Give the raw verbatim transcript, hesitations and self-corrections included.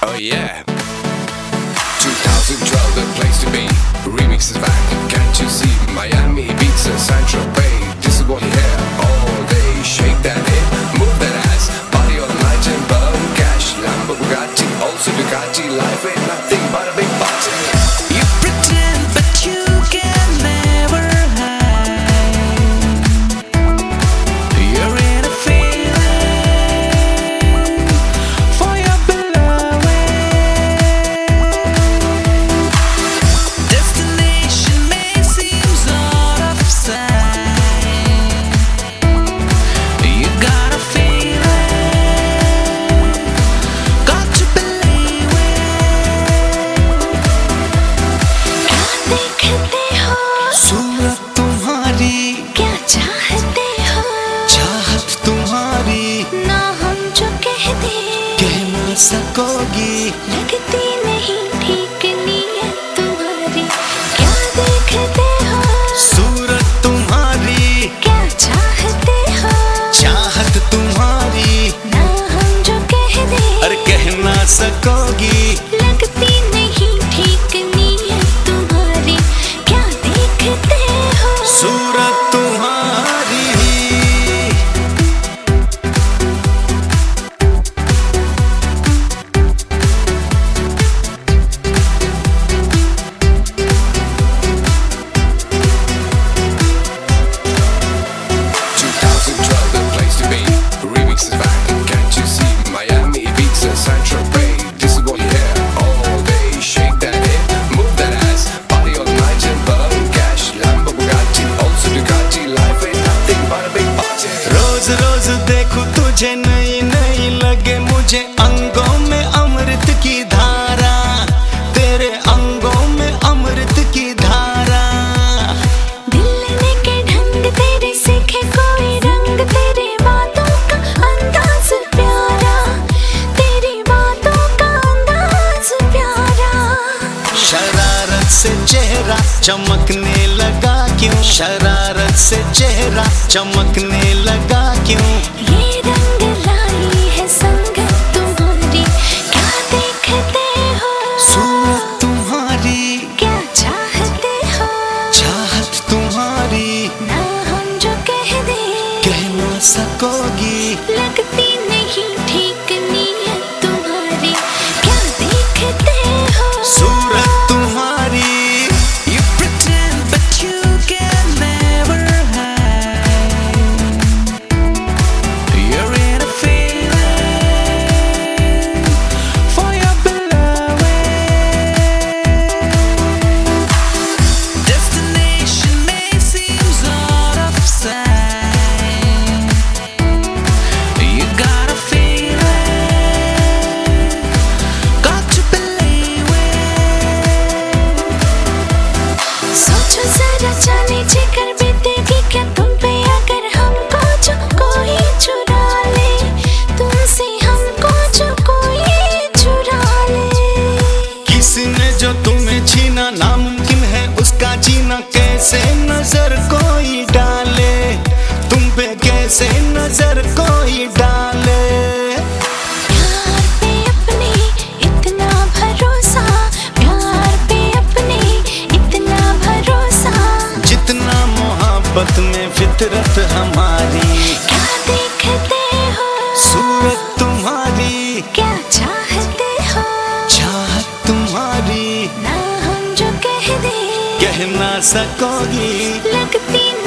Oh yeah. twenty twelve, the place to be. Remix is back. Can't you see? Miami, Ibiza, Saint-Tropez. This is what you hear all day. Shake that hip, move that ass. Party all night and burn cash. Lambo, Bugatti, also Ducati. Life ain't nothing but a big party. You pretend, but you can never hide. You're in a feeling for your beloved. Destination may seem out of sight. You got a feeling, got to believe it. देखते हो सूरत तुम्हारी, क्या चाहते हो, चाहत तुम्हारी ना हम जो कहते कह ना सकोगी। लगती नहीं ठीक नीयत तुम्हारी। क्या देखते हो, सूरत तुम्हारी, क्या चाहते हो, चाहत तुम्हारी ना हम जो कहते अरे कह ना सकोगी। लगती नहीं ठीक नीयत तुम्हारी। क्या देखते हो, सूरत तुम्हारी twenty twelve, the place to be. Remix is back. Can't you see? Miami, Ibiza, Saint-Tropez. This is what you hear all day. Shake that hip, move that ass. Party all night and burn cash. Lambo, Bugatti, also Ducati. Life ain't nothing but a big party. रोज रोज देखूं तुझे नई नई लगे मुझे अंगों में अमृत की धारा, तेरे अंगों में अमृत की धारा। दिलने के ढंग तेरे सीखे कोई रंग, तेरे बातों का अंदाज प्यारा, तेरी बातों का अंदाज प्यारा। शरारत से चेहरा चमकने लगा क्यों, शरारत से चेहरा चमकने लगा क्यों। ये रंग लाई है संगत तुम्हारी। क्या देखते हो, सूरत तुम्हारी, क्या चाहते हो, चाहत तुम्हारी ना हम जो कह दे कह ना सकोगी। लगती नहीं ठीक नीयत तुम्हारी। क्या देखते हो, सूरत तुम्हारी You pretend but you can never hide. You're in a feeling for your beloved. Destination may seem out of sight. You got a feeling, got to believe it. सोचो जरा जाने जिगर बीतेगी क्या तुम पे अगर हमको जो कोई चुरा ले, तुमसे हमको जो कोई चुरा ले। किसने जो तुम्हें छीना नामुमकिन है उसका जीना, कैसे नजर कोई डाले तुम पे, कैसे नजर कोई डाले। प्यार पे अपने इतना भरोसा, प्यार पे अपने इतना भरोसा। जितना मोहब्बत में फितरत हमारी, क्या देखते हो, सूरत तुम्हारी, क्या चाहते हो, चाहत तुम्हारी ना हम जो कह दे कह ना सकोगी। लगती